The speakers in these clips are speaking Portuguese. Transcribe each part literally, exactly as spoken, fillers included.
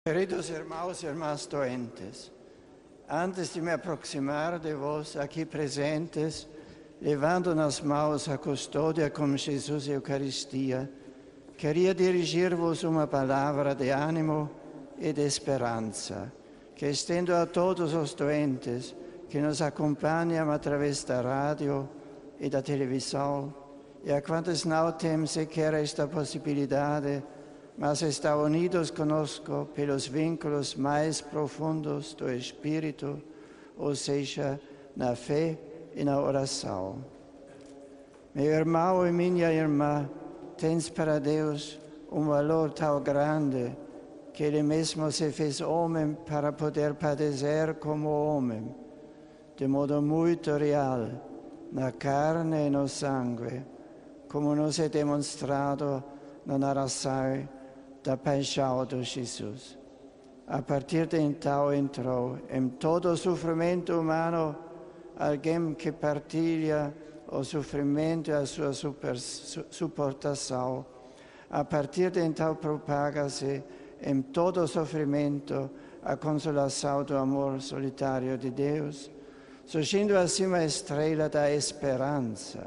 Queridos hermanos y hermanas doentes, antes de me aproximar de vos aquí presentes, levando nas mãos a custódia com Jesus e Eucaristia, queria dirigir-vos uma palavra de ânimo e de esperança, que estendo a todos os doentes que nos acompanham através da rádio e da televisão, e a quantos não têm sequer esta possibilidade, mas estão unidos conosco pelos vínculos mais profundos do Espírito, ou seja, na fé e na oração. Meu irmão e minha irmã, tens para Deus um valor tão grande que Ele mesmo se fez homem para poder padecer como homem, de modo muito real, na carne e no sangue, como nos é demonstrado na narração da paixão de Jesus. A partir de então entrou em todo o sofrimento humano alguém que partilha o sofrimento e a sua super, su, suportação. A partir de então propaga-se em todo o sofrimento a consolação do amor solitário de Deus, surgindo assim uma estrela da esperança.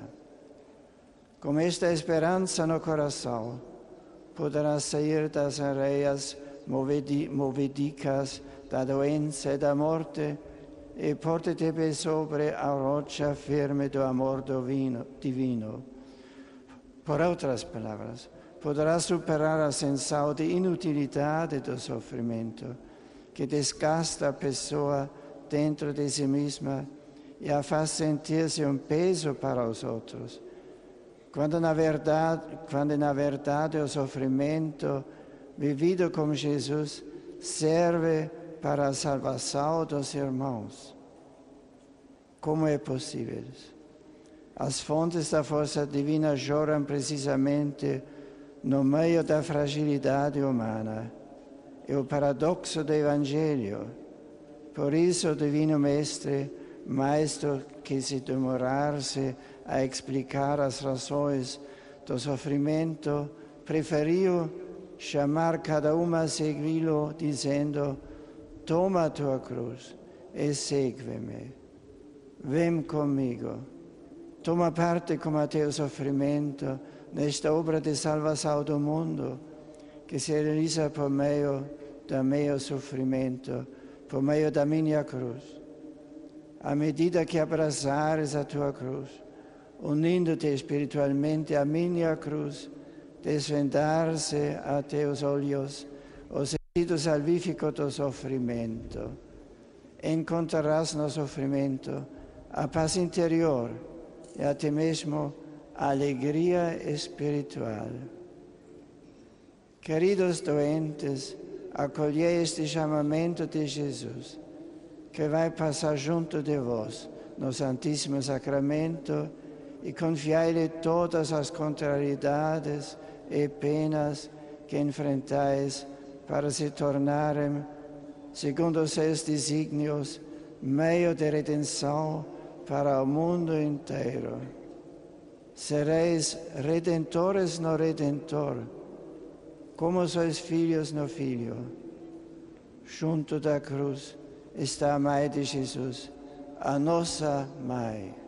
Com esta esperança no coração, poderá sair das areias movedicas da doença e da morte e porte-te sobre a rocha firme do amor divino. Por outras palavras, poderá superar a sensação de inutilidade do sofrimento, que desgasta a pessoa dentro de si mesma e a faz sentir-se um peso para os outros. Quando na verdade, quando na verdade o sofrimento vivido com Jesus serve para a salvação dos irmãos. Como é possível? As fontes da força divina choram precisamente no meio da fragilidade humana. É o paradoxo do Evangelho. Por isso o Divino Mestre, mais do que se demorar-se a explicar as razões do sofrimento, preferiu chamar cada uma a segui-lo, dizendo: toma a tua cruz e segue-me. Vem comigo. Toma parte com o teu sofrimento nesta obra de salvação do mundo, que se realiza por meio do meu sofrimento, por meio da minha cruz. À medida que abraçares a tua cruz, unindo-te espiritualmente à minha cruz, desvendar-se a teus olhos o sentido salvífico do sofrimento. Encontrarás no sofrimento a paz interior e até mesmo a alegria espiritual. Queridos doentes, acolhei este chamamento de Jesus, que vai passar junto de vós no Santíssimo Sacramento, e confiai-lhe todas as contrariedades e penas que enfrentais para se tornarem, segundo os seus desígnios, meio de redenção para o mundo inteiro. Sereis redentores no Redentor, como sois filhos no Filho. Junto da cruz está a Mãe de Jesus, a nossa Mãe.